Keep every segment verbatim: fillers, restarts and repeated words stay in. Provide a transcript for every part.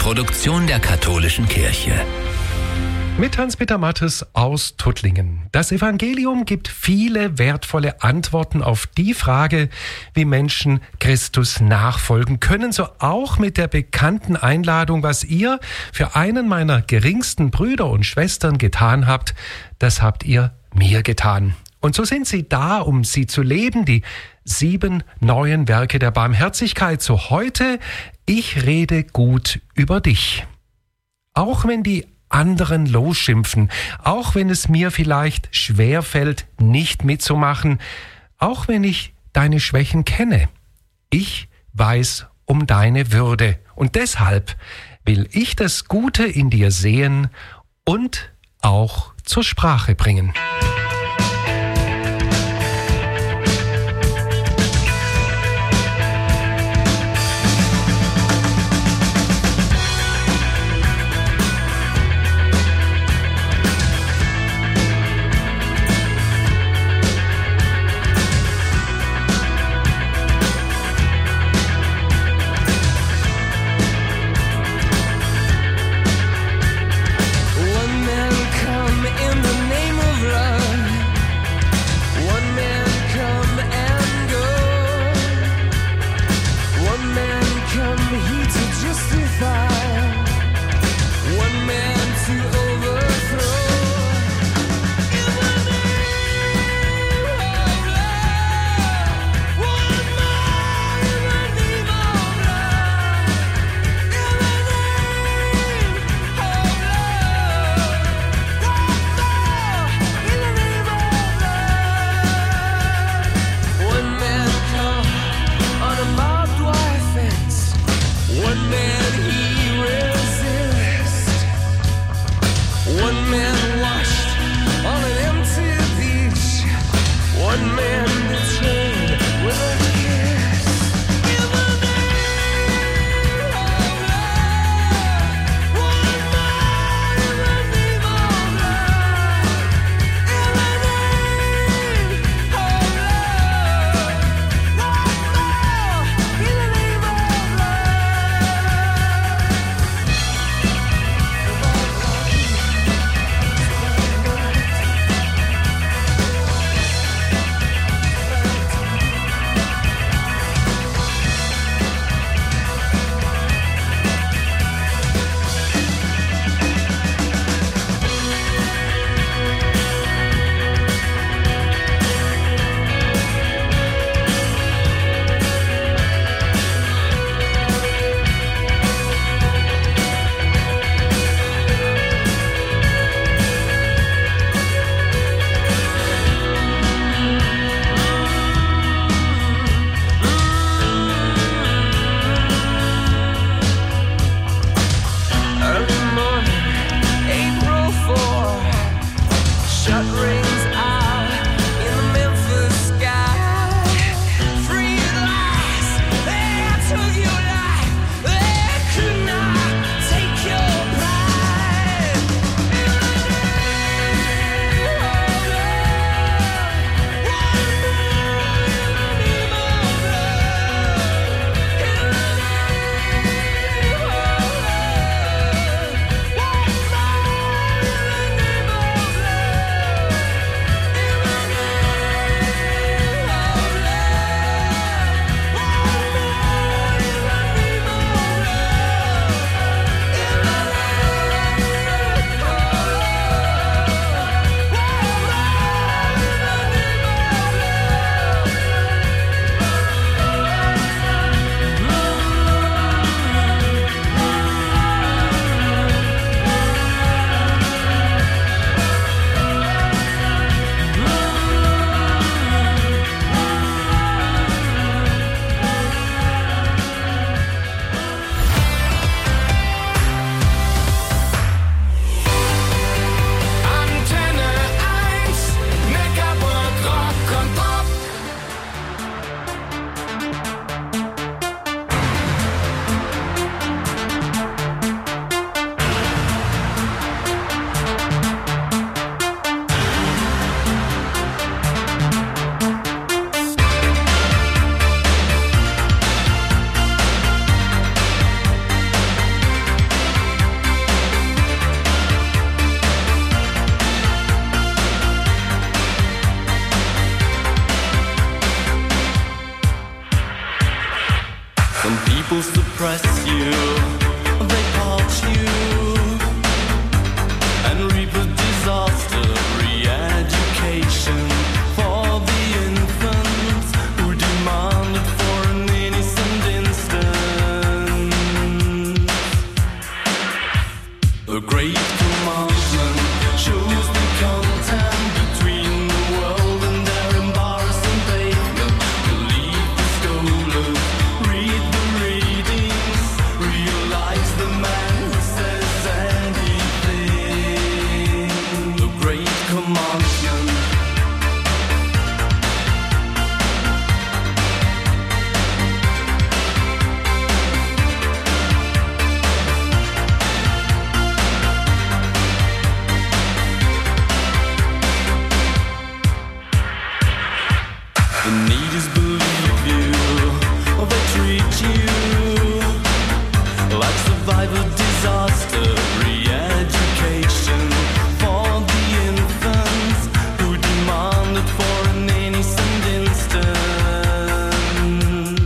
Produktion der Katholischen Kirche. Mit Hans-Peter Mattes aus Tuttlingen. Das Evangelium gibt viele wertvolle Antworten auf die Frage, wie Menschen Christus nachfolgen können. So auch mit der bekannten Einladung, was ihr für einen meiner geringsten Brüder und Schwestern getan habt, das habt ihr mir getan. Und so sind sie da, um sie zu leben, die sieben neuen Werke der Barmherzigkeit. So heute, ich rede gut über dich. Auch wenn die anderen losschimpfen, auch wenn es mir vielleicht schwerfällt, nicht mitzumachen, auch wenn ich deine Schwächen kenne. Ich weiß um deine Würde und deshalb will ich das Gute in dir sehen und auch zur Sprache bringen. people suppress you, they part you and reap a disaster. Re-education for the infants who demanded for an innocent instant. The great commandment shows the content between the world and their embarrassing pavement. Believe the scholars, read the readings, realize the man who says anything. The great commandment. The need is believe you, or they treat you like survivor disaster. Re-education for the infants who demanded for an innocent instant.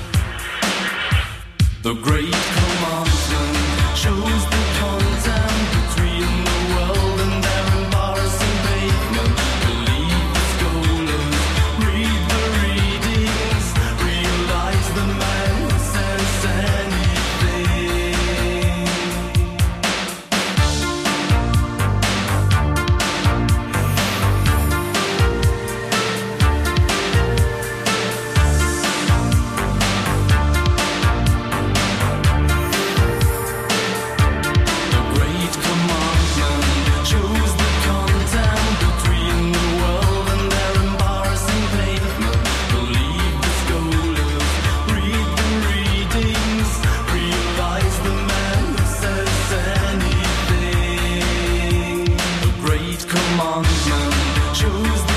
The great commandment shows the content between the world and their embarrassing pavement. Believe the scholars, read the readings, realize the man who says anything. The great commandment shows the content between the world and their embarrassing pavement. Believe the scholars, read the readings, realize the man who says anything. The great commandment shows